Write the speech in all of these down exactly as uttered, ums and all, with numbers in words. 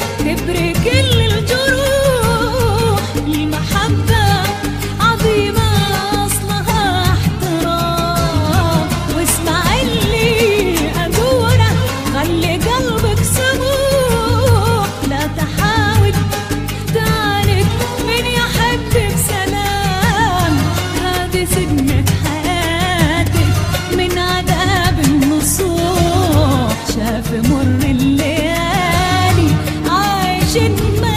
تبري كل الجروح. المحبة عظيمة أصلها احترام، واسمع اللي أقوله خلي قلبك سموح. لا تحاول تعرف من يحب بسلام، هذه سنة حياتك من عذاب النصوح. شاف مر الليالي عايش ما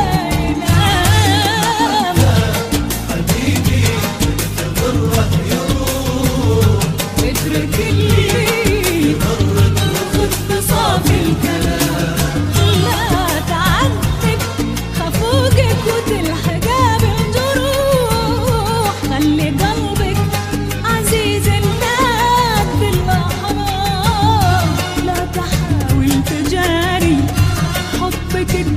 ينام. حبيبي تغرق يروح، اترك اللي خذ بصافي الكلام. لا تعذب خفوقك وتلحقها بالجروح. خلي قلبك عزيز الناد بالأحرار. لا تحاول تجاري حبك